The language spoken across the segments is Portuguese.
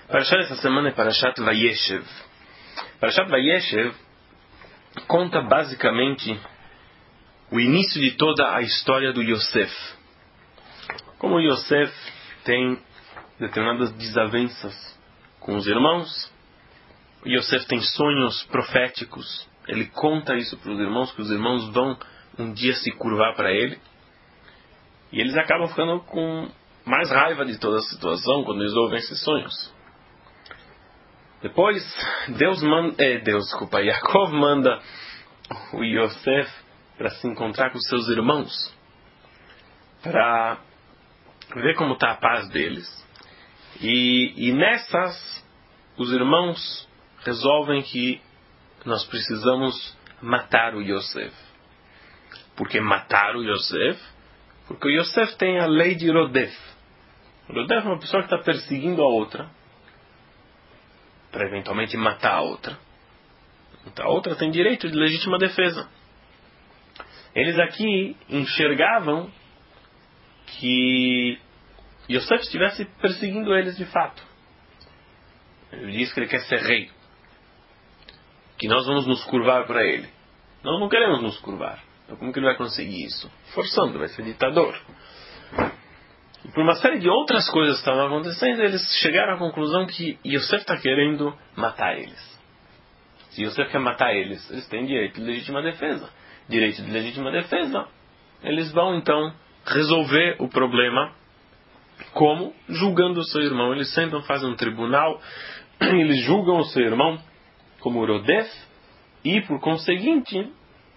Parashat essa semana é Parashat Vayeshev. Parashat Vayeshev conta basicamente o início de toda a história do Yosef. Como o Yosef tem determinadas desavenças com os irmãos, o Yosef tem sonhos proféticos. Ele conta isso para os irmãos, que os irmãos vão um dia se curvar para ele. E eles acabam ficando com mais raiva de toda a situação quando eles ouvem esses sonhos. Depois, Yaakov manda o Yosef para se encontrar com seus irmãos, para ver como está a paz deles. E nessas, os irmãos resolvem que nós precisamos matar o Yosef. Por que matar o Yosef? Porque o Yosef tem a lei de Rodef. Rodef é uma pessoa que está perseguindo a outra para eventualmente matar a outra. Então a outra tem direito de legítima defesa. Eles aqui enxergavam que Yosef estivesse perseguindo eles de fato. Ele diz que ele quer ser rei, que nós vamos nos curvar para ele. Nós não queremos nos curvar. Então como que ele vai conseguir isso? Forçando, vai ser ditador. E por uma série de outras coisas que estavam acontecendo, eles chegaram à conclusão que Yosef está querendo matar eles. Se Yosef quer matar eles, eles têm direito de legítima defesa. Direito de legítima defesa. Eles vão então resolver o problema como? Julgando o seu irmão. Eles sentam, fazem um tribunal, eles julgam o seu irmão como Rodef e, por conseguinte,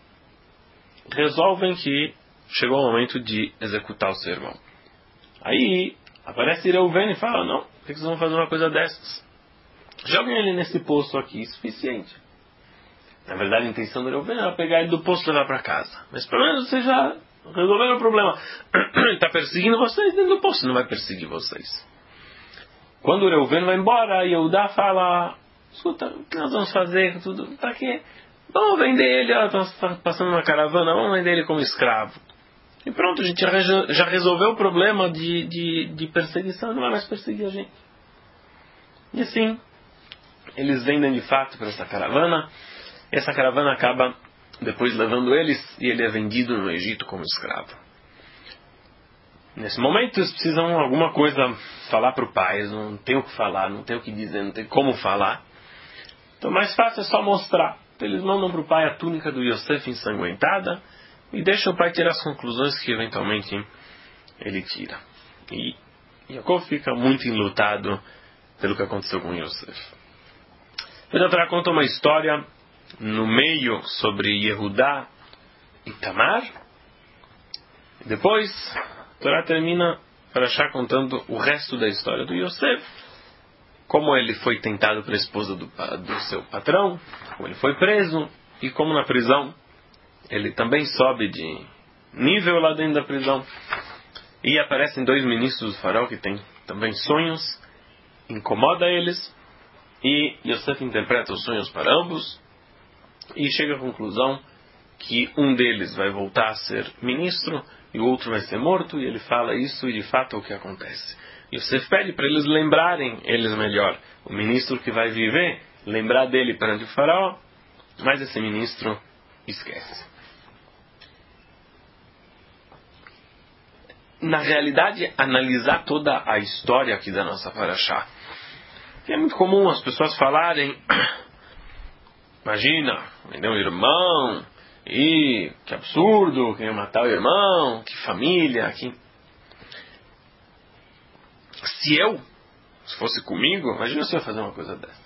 resolvem que chegou o momento de executar o seu irmão. Aí aparece Reuven e fala: não, por que vocês vão fazer uma coisa dessas? Joguem ele nesse poço aqui, suficiente. Na verdade, a intenção do Reuven era pegar ele do poço e levar para casa. Mas pelo menos vocês já resolveram o problema. Ele está perseguindo vocês dentro do poço, não vai perseguir vocês. Quando o Reuven vai embora, Yehudá fala: escuta, o que nós vamos fazer? Para quê? Vamos vender ele, estamos passando uma caravana, vamos vender ele como escravo. E pronto, a gente já resolveu o problema de perseguição, não vai mais perseguir a gente. E assim, eles vendem de fato para essa caravana. Essa caravana acaba depois levando eles e ele é vendido no Egito como escravo. Nesse momento eles precisam alguma coisa falar para o pai, eles não tem o que falar, não tem o que dizer, não tem como falar. Então o mais fácil é só mostrar. Então, eles mandam para o pai a túnica do Yosef ensanguentada e deixam o pai tirar as conclusões que eventualmente ele tira. E Yaakov fica muito enlutado pelo que aconteceu com Yosef. Depois a Torá conta uma história no meio sobre Yehudá e Tamar. E depois a Torá termina para achar contando o resto da história do Yosef. Como ele foi tentado pela esposa do seu patrão, como ele foi preso e como na prisão ele também sobe de nível lá dentro da prisão. E aparecem dois ministros do faraó que têm também sonhos, incomoda eles, e Yosef interpreta os sonhos para ambos e chega à conclusão que um deles vai voltar a ser ministro e o outro vai ser morto, e ele fala isso e de fato é o que acontece. Yosef pede para eles lembrarem eles melhor. O ministro que vai viver, lembrar dele perante o faraó, mas esse ministro esquece. Na realidade, analisar toda a história aqui da nossa Parashá, que é muito comum as pessoas falarem: imagina, vendeu um irmão, e que absurdo, queria matar o irmão, que família, que... Se fosse comigo, imagina se eu ia fazer uma coisa dessas.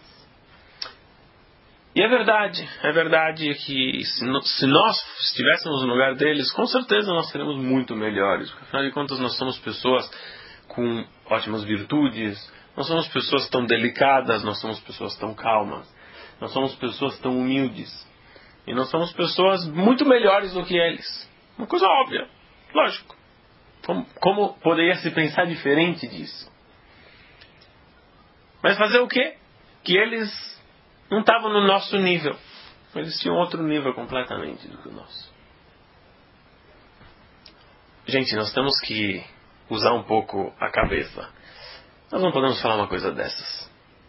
E é verdade que se nós estivéssemos no lugar deles, com certeza nós seremos muito melhores. Porque afinal de contas nós somos pessoas com ótimas virtudes, nós somos pessoas tão delicadas, nós somos pessoas tão calmas, nós somos pessoas tão humildes. E nós somos pessoas muito melhores do que eles. Uma coisa óbvia, lógico. Como poderia se pensar diferente disso? Mas fazer o quê? Que eles não estavam no nosso nível. Eles tinham outro nível completamente do que o nosso. Gente, nós temos que usar um pouco a cabeça. Nós não podemos falar uma coisa dessas.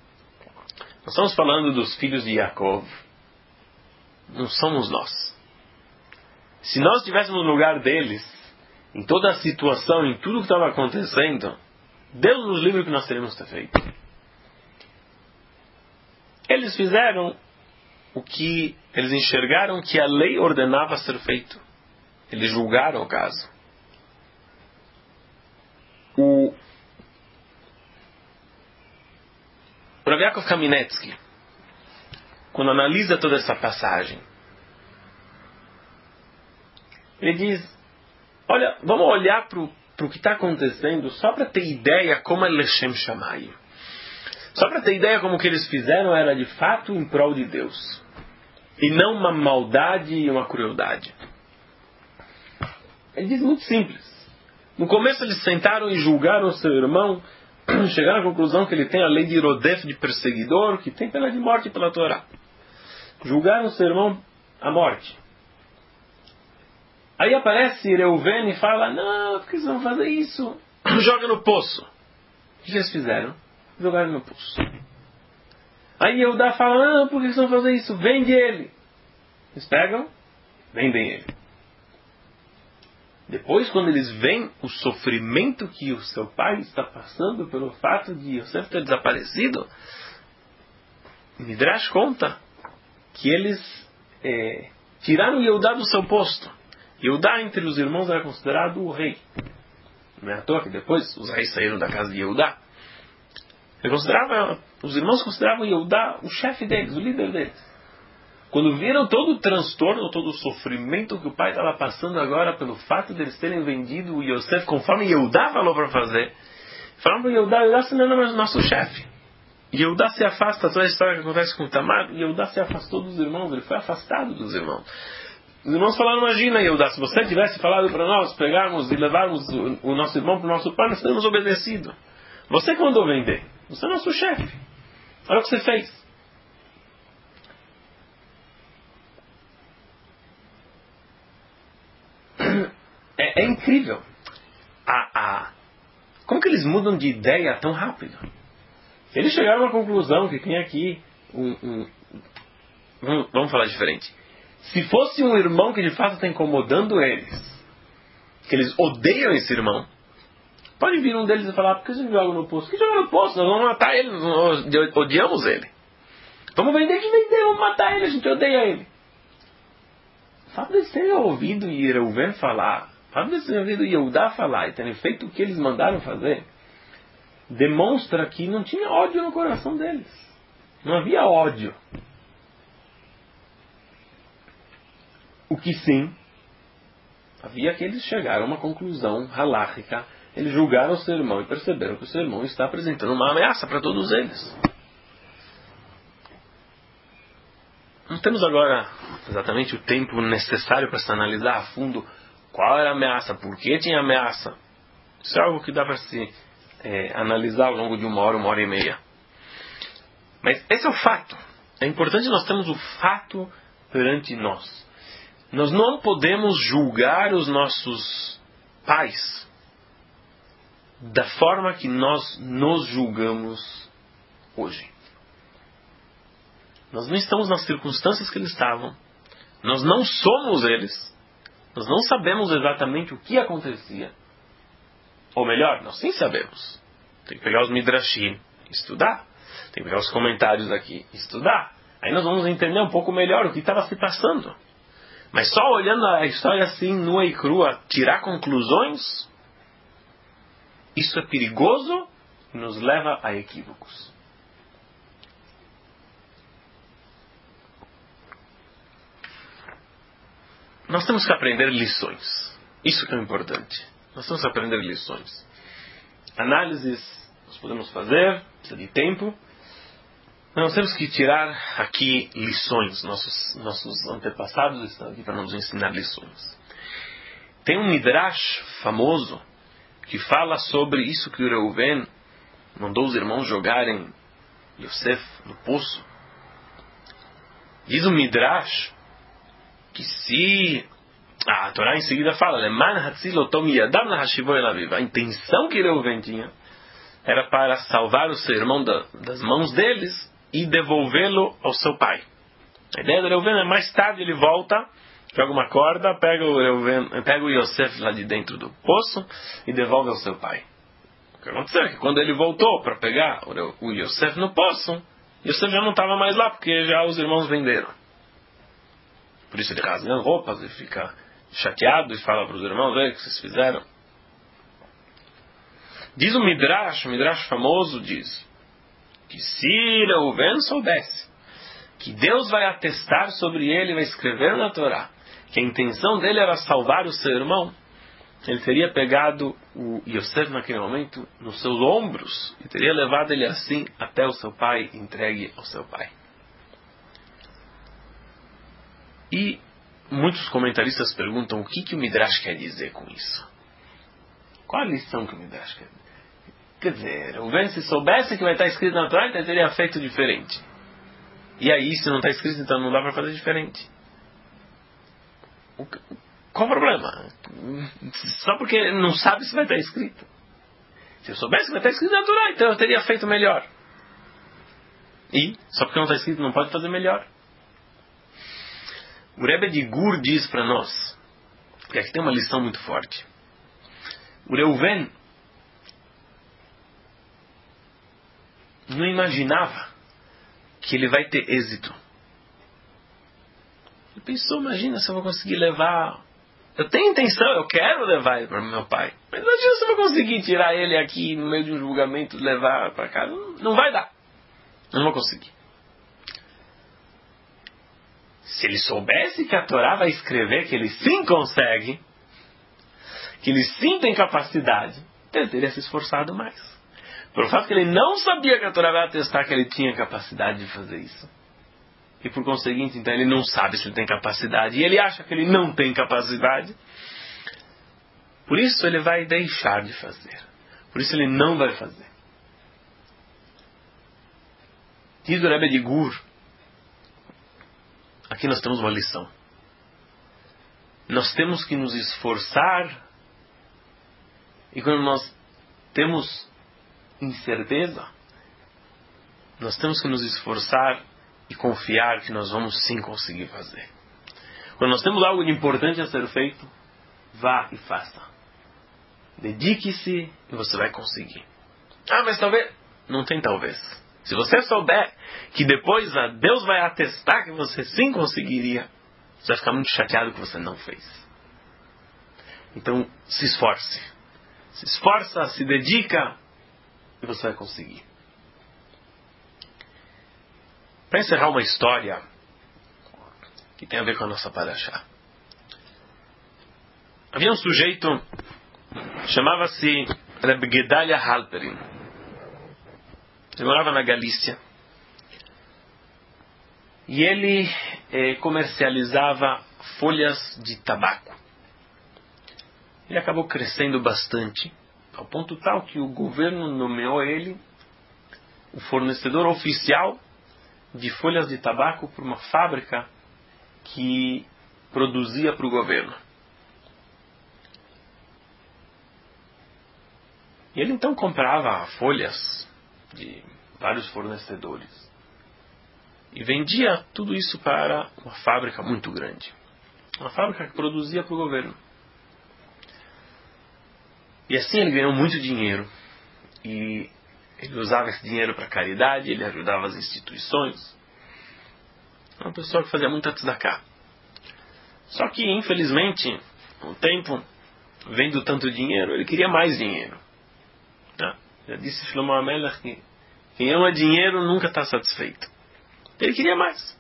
Nós estamos falando dos filhos de Yaakov. Não somos nós. Se nós estivéssemos no lugar deles, em toda a situação, em tudo que estava acontecendo, Deus nos livre o que nós teríamos ter feito. Eles fizeram o que eles enxergaram que a lei ordenava ser feito. Eles julgaram o caso. O Rav Yaakov Kamenetsky, quando analisa toda essa passagem, ele diz, olha, vamos olhar para o que está acontecendo só para ter ideia como é Leshem Shamayim. Só para ter ideia como o que eles fizeram era de fato em prol de Deus. E não uma maldade e uma crueldade. Ele diz muito simples. No começo eles sentaram e julgaram o seu irmão, chegaram à conclusão que ele tem a lei de Rodef, de perseguidor, que tem pena de morte pela Torá. Julgaram o seu irmão à morte. Aí aparece Reuven e fala, não, por que vocês vão fazer isso? Joga no poço. O que eles fizeram? Jogaram no poço. Aí Yehudá fala, não, por que vocês vão fazer isso? Vende ele. Eles pegam, vendem ele. Depois, quando eles veem o sofrimento que o seu pai está passando pelo fato de Yosef ter desaparecido, Midrash conta que eles tiraram Yehudá do seu posto. Yehudá, entre os irmãos, era considerado o rei. Não é à toa que depois os reis saíram da casa de Yehudá. Os irmãos consideravam Yehudá o chefe deles, o líder deles. Quando viram todo o transtorno, todo o sofrimento que o pai estava passando agora pelo fato de eles terem vendido o Yosef conforme Yehudá falou para fazer, falaram para Yehudá, você não é mais o nosso chefe. Yehudá se afasta, toda a história que acontece com Tamar, Yehudá se afastou dos irmãos, ele foi afastado dos irmãos. Os irmãos falaram, imagina Yehudá, se você tivesse falado para nós pegarmos e levarmos o nosso irmão para o nosso pai, nós teríamos obedecido. Você que mandou vender, você é nosso chefe. Olha o que você fez. É incrível. Como que eles mudam de ideia tão rápido? Eles chegaram à conclusão que tem aqui vamos falar diferente. Se fosse um irmão que de fato está incomodando eles, que eles odeiam esse irmão, pode vir um deles e falar, por que você joga no poço? Por que joga no poço? Nós vamos matar ele, nós odiamos ele. Vamos vender que vender, vamos matar ele, a gente odeia ele. O fato de eles terem ouvido Reuven falar, o fato de eles terem ouvido Yehudá falar e terem feito o que eles mandaram fazer, demonstra que não tinha ódio no coração deles. Não havia ódio. O que sim, havia que eles chegaram a uma conclusão halárrica. Eles julgaram o seu irmão e perceberam que o seu irmão está apresentando uma ameaça para todos eles. Não temos agora exatamente o tempo necessário para se analisar a fundo qual era a ameaça, por que tinha ameaça. Isso é algo que dá para se analisar ao longo de uma hora e meia. Mas esse é o fato. É importante nós termos o fato perante nós. Nós não podemos julgar os nossos pais da forma que nós nos julgamos hoje. Nós não estamos nas circunstâncias que eles estavam. Nós não somos eles. Nós não sabemos exatamente o que acontecia. Ou melhor, nós sim sabemos. Tem que pegar os midrashim e estudar. Tem que pegar os comentários aqui e estudar. Aí nós vamos entender um pouco melhor o que estava se passando. Mas só olhando a história assim, nua e crua, tirar conclusões, isso é perigoso e nos leva a equívocos. Nós temos que aprender lições. Isso que é importante. Nós temos que aprender lições. Análises nós podemos fazer, precisa de tempo. Nós temos que tirar aqui lições. Nossos antepassados estão aqui para nos ensinar lições. Tem um Midrash famoso que fala sobre isso que o Reuven mandou os irmãos jogarem Yosef no poço. Diz o Midrash que se... a Torá em seguida fala a intenção que Reuven tinha era para salvar o seu irmão das mãos deles, e devolvê-lo ao seu pai. A ideia do Reuven é mais tarde ele volta, joga uma corda, pega o Yosef lá de dentro do poço e devolve ao seu pai. O que aconteceu é que quando ele voltou para pegar o Yosef no poço, Yosef já não estava mais lá, porque já os irmãos venderam. Por isso ele rasga as roupas e fica chateado e fala para os irmãos: o que vocês fizeram? Diz o Midrash famoso diz que se Reuven soubesse que Deus vai atestar sobre ele, vai escrever na Torá, que a intenção dele era salvar o seu irmão, ele teria pegado o Yosef naquele momento nos seus ombros e teria levado ele assim até o seu pai, entregue ao seu pai. E muitos comentaristas perguntam o que o Midrash quer dizer com isso. Qual a lição que o Midrash quer dizer? Quer dizer, Reuven, se soubesse que vai estar escrito na Torá, então teria feito diferente. E aí, se não está escrito, então não dá para fazer diferente. Qual o problema? Só porque não sabe se vai estar escrito. Se eu soubesse que vai estar escrito na Torá, então eu teria feito melhor. E, só porque não está escrito, não pode fazer melhor. O Rebbe de Gur diz para nós, que aqui tem uma lição muito forte. O Reuven não imaginava que ele vai ter êxito. Ele pensou: imagina se eu vou conseguir levar... Eu tenho intenção, eu quero levar ele para meu pai. Mas imagina se eu vou conseguir tirar ele aqui no meio de um julgamento, levar para casa. Não vai dar. Eu não vou conseguir. Se ele soubesse que a Torá vai escrever que ele sim consegue, que ele sim tem capacidade, então ele teria se esforçado mais. Pelo fato que ele não sabia que a Torá vai atestar que ele tinha capacidade de fazer isso. E por conseguinte, então ele não sabe se ele tem capacidade. E ele acha que ele não tem capacidade. Por isso ele vai deixar de fazer. Por isso ele não vai fazer. Diz o Rebbe de Gur, aqui nós temos uma lição. Nós temos que nos esforçar, e quando nós temos incerteza, nós temos que nos esforçar e confiar que nós vamos sim conseguir fazer. Quando nós temos algo de importante a ser feito, vá e faça. Dedique-se e você vai conseguir. Ah, mas talvez... Não tem talvez. Se você souber que depois Deus vai atestar que você sim conseguiria, você vai ficar muito chateado que você não fez. Então, se esforce. Se esforça, se dedica e você vai conseguir. Para encerrar uma história que tem a ver com a nossa parashá. Havia um sujeito, chamava-se Reb Gedalia Halperin. Ele morava na Galícia. E ele comercializava folhas de tabaco. Ele acabou crescendo bastante, ao ponto tal que o governo nomeou ele o fornecedor oficial de folhas de tabaco para uma fábrica que produzia para o governo. E ele então comprava folhas de vários fornecedores e vendia tudo isso para uma fábrica muito grande. Uma fábrica que produzia para o governo. E assim ele ganhou muito dinheiro. E ele usava esse dinheiro para caridade, ele ajudava as instituições. Uma pessoa que fazia muita tzedakah. Só que, infelizmente, com o tempo, vendo tanto dinheiro, ele queria mais dinheiro. Já disse Shlomo HaMelech que quem ama dinheiro nunca está satisfeito. Ele queria mais.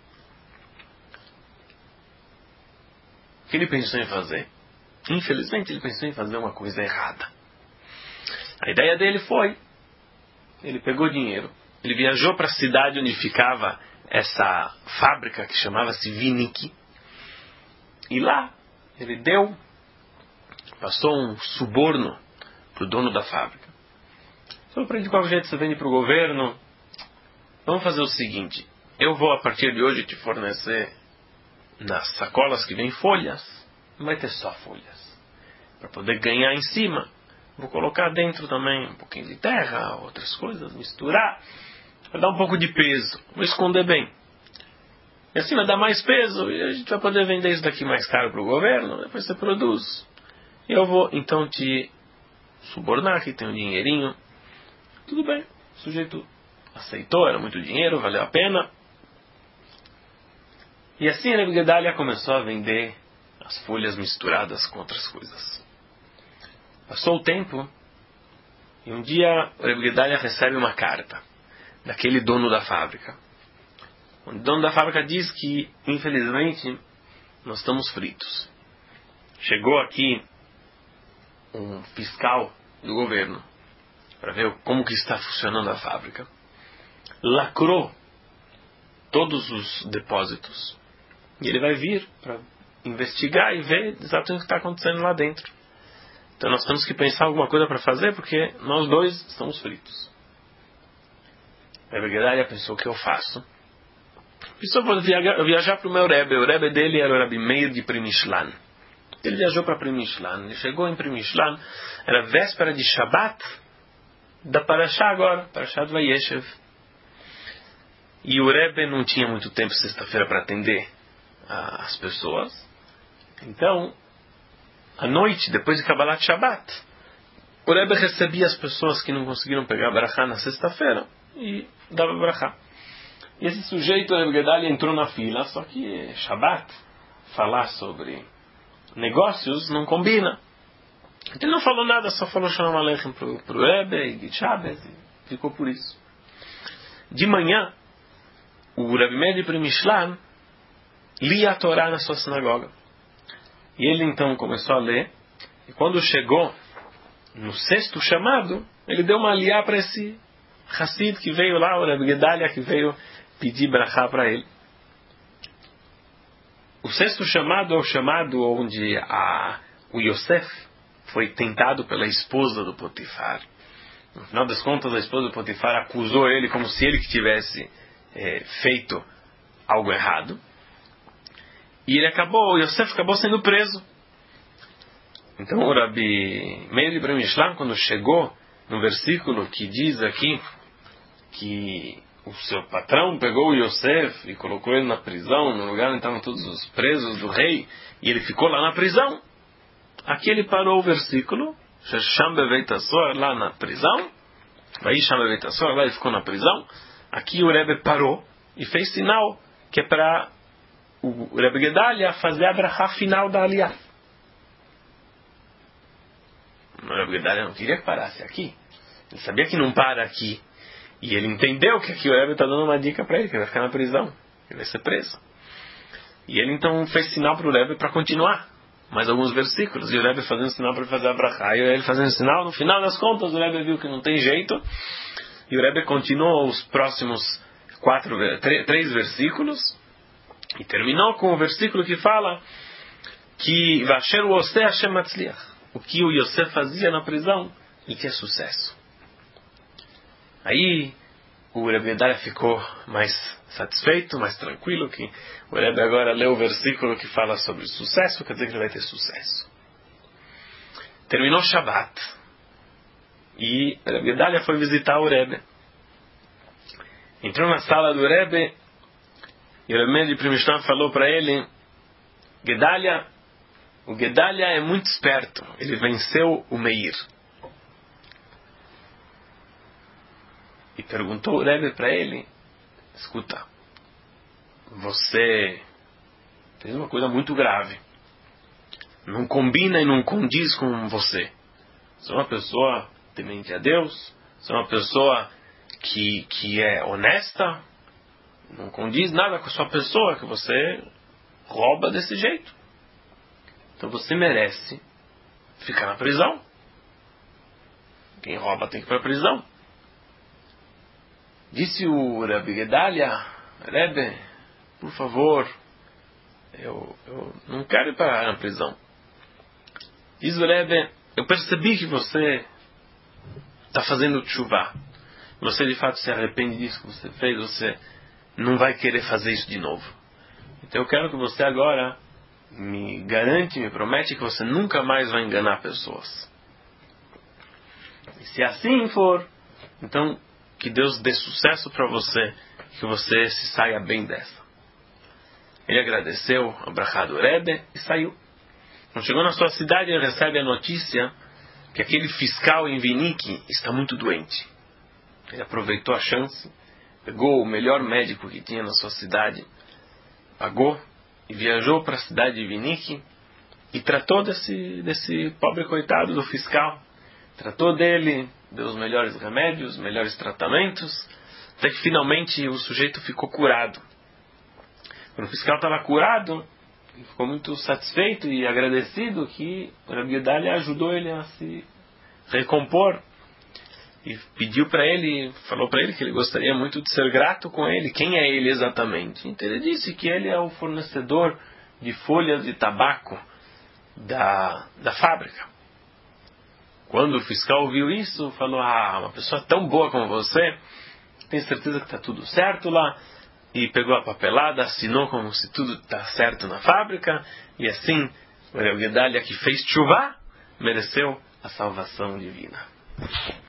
O que ele pensou em fazer? Infelizmente, ele pensou em fazer uma coisa errada. A ideia dele foi... Ele pegou dinheiro, ele viajou para a cidade onde ficava essa fábrica que chamava-se Vinik. E lá ele passou um suborno para o dono da fábrica. Falou para ele: de qualquer jeito você vende para o governo, vamos fazer o seguinte, eu vou a partir de hoje te fornecer nas sacolas que vem folhas, não vai ter só folhas. Para poder ganhar em cima, vou colocar dentro também um pouquinho de terra, outras coisas, misturar. vai dar um pouco de peso, vou esconder bem. E assim vai dar mais peso e a gente vai poder vender isso daqui mais caro para o governo, depois você produz. E eu vou então te subornar, que tem um dinheirinho. Tudo bem, o sujeito aceitou, era muito dinheiro, valeu a pena. E assim a Rebbe Gedalia começou a vender as folhas misturadas com outras coisas. Passou o tempo e um dia o Rebbe Gedalia recebe uma carta daquele dono da fábrica. O dono da fábrica diz que, infelizmente, nós estamos fritos. Chegou aqui um fiscal do governo para ver como que está funcionando a fábrica. Lacrou todos os depósitos. E ele vai vir para investigar e ver exatamente o que está acontecendo lá dentro. Então nós temos que pensar alguma coisa para fazer, porque nós dois estamos fritos. A Rebbe Gedalia pensou: o que eu faço? Pensou: vou viajar para o meu Rebbe. O Rebbe dele era o Rabi Meir de Primishlan. Ele viajou para Primishlan. Ele chegou em Primishlan, era véspera de Shabbat, da Parashá agora, Parashá de Vayeshev. E o Rebbe não tinha muito tempo sexta-feira para atender as pessoas. Então, à noite, depois de Kabbalat Shabbat, o Rebbe recebia as pessoas que não conseguiram pegar Barachá na sexta-feira e dava Barachá. E esse sujeito, o Rebbe Gedalia, entrou na fila, só que Shabbat, falar sobre negócios não combina. Então ele não falou nada, só falou Shalom Aleichem pro Rebbe e Shabbos, e ficou por isso. De manhã, o Rabi Meir de Primishlan lia a Torá na sua sinagoga. E ele então começou a ler, e quando chegou no sexto chamado, ele deu uma aliá para esse Hassid que veio lá, o Rebbe Gedalia, que veio pedir brachá para ele. O sexto chamado é o chamado onde o Yosef foi tentado pela esposa do Potifar. No final das contas, a esposa do Potifar acusou ele como se ele que tivesse feito algo errado. E o Yosef acabou sendo preso. Então o Rabi Meir de Primishlan, quando chegou no versículo que diz aqui que o seu patrão pegou o Yosef e colocou ele na prisão, no lugar onde estavam todos os presos do rei, e ele ficou lá na prisão, aqui ele parou o versículo, Shesham Beveit Asor, lá na prisão, Vaisham Beveit Asor, lá ele ficou na prisão. Aqui o Rebbe parou e fez sinal que é para o Rebbe Gedalia fazer a brachá final da aliá. O Rebbe Gedalia não queria que parasse aqui. Ele sabia que não para aqui. E ele entendeu que aqui o Rebbe está dando uma dica para ele, que ele vai ficar na prisão, que ele vai ser preso. E ele então fez sinal para o Rebbe para continuar mais alguns versículos. E o Rebbe fazendo sinal para ele fazer a brachá. E ele fazendo sinal, no final das contas o Rebbe viu que não tem jeito. E o Rebbe continuou os próximos 3 versículos. E terminou com o versículo que fala que Vasher o Oseh Hashem Matzliach. O que o Yosef fazia na prisão, ele tinha sucesso. Aí o Rebbe Gedalia ficou mais satisfeito, mais tranquilo, que o Rebbe agora leu o versículo que fala sobre sucesso, quer dizer que ele vai ter sucesso. Terminou Shabbat. E o Rebbe Gedalia foi visitar o Rebbe. Entrou na sala do Rebbe e o Rebbe Meir de Primishlan falou para ele: o Gedalia é muito esperto, ele venceu o Meir. E perguntou o Rebbe para ele: escuta, você fez uma coisa muito grave, não combina e não condiz com você. Você é uma pessoa temente a Deus, você é uma pessoa que é honesta, não condiz nada com a sua pessoa, que você rouba desse jeito. Então você merece ficar na prisão. Quem rouba tem que ir para a prisão. Disse o Rebbe Gedalia: Rebbe, por favor, eu não quero ir para a prisão. Diz o Rebbe: eu percebi que você está fazendo tshuva. Você de fato se arrepende disso que você fez, você não vai querer fazer isso de novo. Então eu quero que você agora me garante, me promete que você nunca mais vai enganar pessoas. E se assim for, então que Deus dê sucesso para você, que você se saia bem dessa. Ele agradeceu a brachá do Rebbe e saiu. Quando chegou na sua cidade, ele recebe a notícia que aquele fiscal em Viniki está muito doente. Ele aproveitou a chance, pegou o melhor médico que tinha na sua cidade, pagou e viajou para a cidade de Viniki e tratou desse pobre coitado do fiscal. Tratou dele, deu os melhores remédios, os melhores tratamentos, até que finalmente o sujeito ficou curado. Quando o fiscal estava curado, ele ficou muito satisfeito e agradecido que o Rabbi Gedalia ajudou ele a se recompor. E pediu para ele, falou para ele que ele gostaria muito de ser grato com ele. Quem é ele exatamente? Então ele disse que ele é o fornecedor de folhas de tabaco da fábrica. Quando o fiscal ouviu isso, falou: uma pessoa tão boa como você, tem certeza que está tudo certo lá? E pegou a papelada, assinou como se tudo está certo na fábrica, e assim, o Rabbi Gedalia, que fez tshuvá, mereceu a salvação divina.